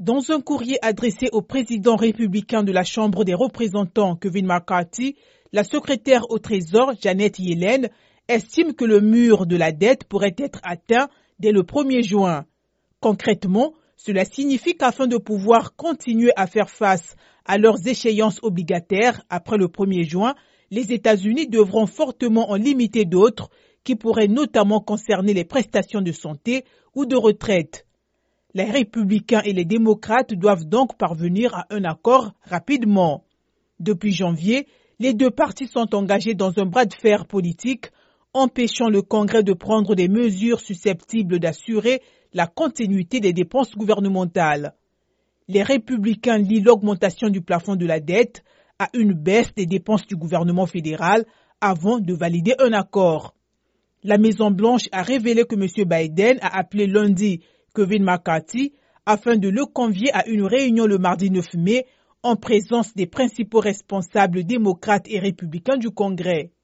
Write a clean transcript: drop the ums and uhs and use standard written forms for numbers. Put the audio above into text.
Dans un courrier adressé au président républicain de la Chambre des représentants, Kevin McCarthy, la secrétaire au Trésor, Janet Yellen, estime que le mur de la dette pourrait être atteint dès le 1er juin. Concrètement, cela signifie qu'afin de pouvoir continuer à faire face à leurs échéances obligataires après le 1er juin, les États-Unis devront fortement en limiter d'autres qui pourraient notamment concerner les prestations de santé ou de retraite. Les républicains et les démocrates doivent donc parvenir à un accord rapidement. Depuis janvier, les deux partis sont engagés dans un bras de fer politique, empêchant le Congrès de prendre des mesures susceptibles d'assurer la continuité des dépenses gouvernementales. Les républicains lient l'augmentation du plafond de la dette à une baisse des dépenses du gouvernement fédéral avant de valider un accord. La Maison-Blanche a révélé que M. Biden a appelé lundi Kevin McCarthy afin de le convier à une réunion le mardi 9 mai en présence des principaux responsables démocrates et républicains du Congrès.